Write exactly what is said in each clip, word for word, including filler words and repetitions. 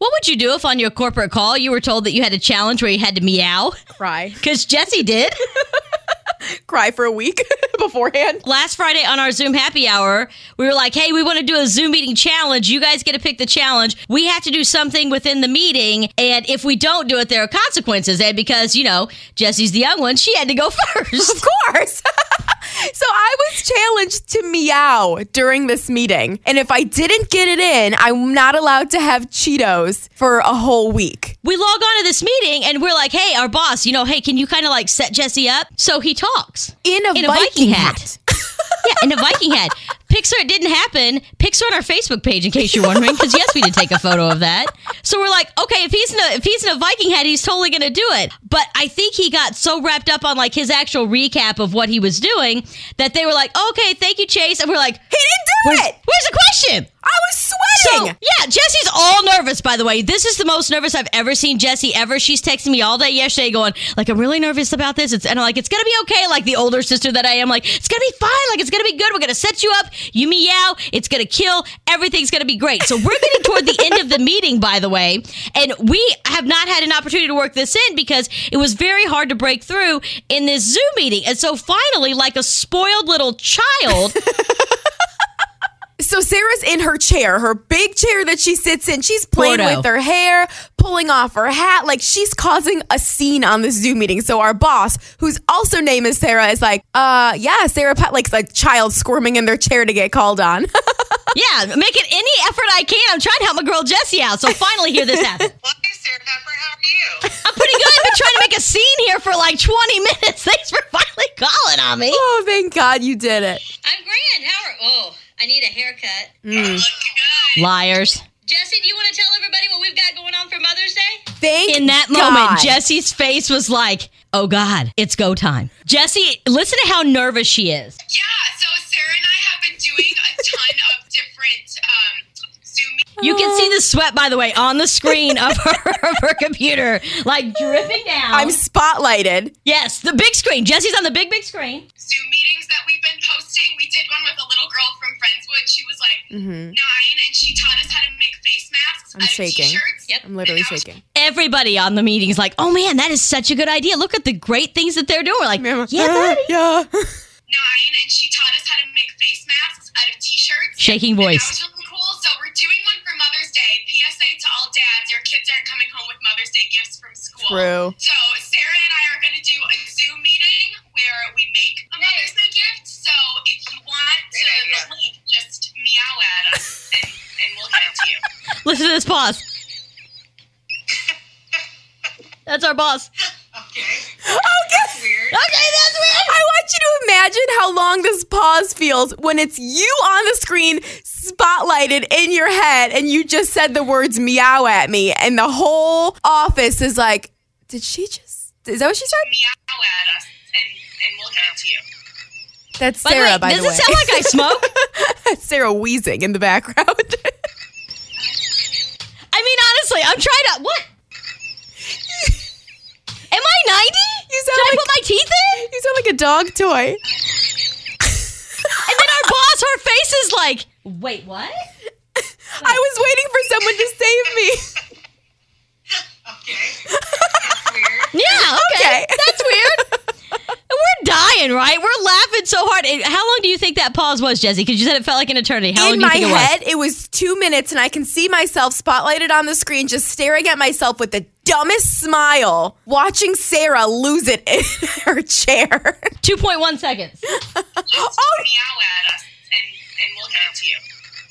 What would you do if on your corporate call you were told that you had a challenge where you had to meow? Cry. Because Jessie did. Cry for a week beforehand. Last Friday on our Zoom happy hour, we were like, hey, we want to do a Zoom meeting challenge. You guys get to pick the challenge. We have to do something within the meeting. And if we don't do it, there are consequences. And because, you know, Jessie's the young one, she had to go first. Of course. So I was challenged to meow during this meeting. And if I didn't get it in, I'm not allowed to have Cheetos for a whole week. We log on to this meeting and we're like, hey, our boss, you know, hey, can you kind of like set Jessie up? So he talks. In a, in Viking, a Viking hat. hat. Yeah, in a Viking hat. Pics her, it didn't happen. Pics her on our Facebook page, in case you're wondering, because yes, we did take a photo of that. So we're like, okay, if he's in a, if he's in a Viking hat, he's totally going to do it. But I think he got so wrapped up on like his actual recap of what he was doing that they were like, okay, thank you, Chase. And we're like, he didn't do where's, it. Where's the question? I was sweating. So, yeah, Jessie's all nervous, by the way. This is the most nervous I've ever seen Jessie ever. She's texting me all day yesterday going, like, I'm really nervous about this. It's, and I'm like, it's going to be okay. Like the older sister that I am, like, it's going to be fine. Like, it's going to be good. We're going to set you up. You meow. It's going to kill. Everything's going to be great. So we're getting toward the end of the meeting, by the way. And we have not had an opportunity to work this in because it was very hard to break through in this Zoom meeting. And so finally, like a spoiled little child... So Sarah's in her chair, her big chair that she sits in. She's playing Gordo. with her hair, pulling off her hat. Like, she's causing a scene on this Zoom meeting. So our boss, whose also name is Sarah, is like, uh, yeah, Sarah, Pat, like a child squirming in their chair to get called on. Yeah, making any effort I can. I'm trying to help my girl Jessie out. So finally here this happen. Well, hey, Sarah Pepper, how are you? I'm pretty good. I've been trying to make a scene here for like twenty minutes. Thanks for finally calling on me. Oh, thank God you did it. I'm grand. How are... Oh, I need a haircut. Mm. Looking good. Liars. Jessie, do you want to tell everybody what we've got going on for Mother's Day? Thank In that God. moment, Jessie's face was like, oh God, it's go time. Jessie, listen to how nervous she is. Yeah, so Sarah and I have been doing a ton of different um, Zoom meetings. You can see the sweat, by the way, on the screen of her, of her computer, like dripping down. I'm spotlighted. Yes, the big screen. Jessie's on the big, big screen. Zoom meetings that we've been posting. We did one with a little girl from Friendswood. She was like Mm-hmm. nine, and she taught us how to make face masks I'm out shaking. of t-shirts. Yep. I'm literally And that was shaking. Everybody on the meeting's like, oh man, that is such a good idea. Look at the great things that they're doing. We're like, yeah, buddy. yeah. Nine, and she taught us how to make face masks out of t-shirts. Shaking And voice. that was really cool. So we're doing one for Mother's Day. P S A to all dads: your kids aren't coming home with Mother's Day gifts from school. True. So Sarah and I are going to do a Zoom meeting where we make a Mother's Day gift. So if you want to the link, just meow at us and, and we'll get it to you. Listen to this pause. That's our boss. Okay. Okay. That's weird. Okay, that's weird. I want you to imagine how long this pause feels when it's you on the screen, spotlighted in your head, and you just said the words meow at me, and the whole office is like, did she just, is that what she said? Meow at us and, and we'll get it to you. That's By the Sarah, way, by does the way. it sound like I smoke? That's Sarah wheezing in the background. I mean, honestly, I'm trying to, what? Am I ninety? You sound Did I like- put my teeth in? You sound like a dog toy. And then our boss, her face is like, wait, what? I was waiting for someone to save me. Okay. That's weird. Yeah, okay. Okay. That's weird. We're dying, right? We're laughing so hard. And how long do you think that pause was, Jessie? Because you said it felt like an eternity. How long In do you my think it was? head, it was two minutes, and I can see myself spotlighted on the screen, just staring at myself with the dumbest smile, watching Sarah lose it in her chair. two point one seconds. Just Oh. meow at us and, and we'll get it to you.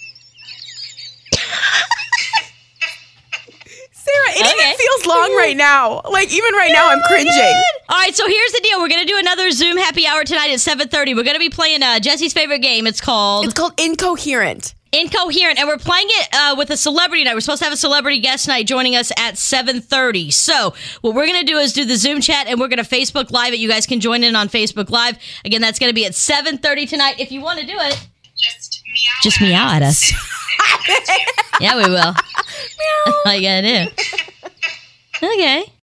Sarah, it Okay. even feels long right now. Like, even right now, I'm cringing. All right, so here's the deal. We're going to do another Zoom happy hour tonight at seven thirty. We're going to be playing uh, Jessie's favorite game. It's called It's called Incoherent. Incoherent, and we're playing it uh, with a celebrity night. We're supposed to have a celebrity guest night joining us at seven thirty. So what we're going to do is do the Zoom chat, and we're going to Facebook Live it. You guys can join in on Facebook Live. Again, that's going to be at seven thirty tonight. If you want to do it, Just meow just at meow at us. And, and we'll get it to you. Yeah, we will. All you got to do. Okay.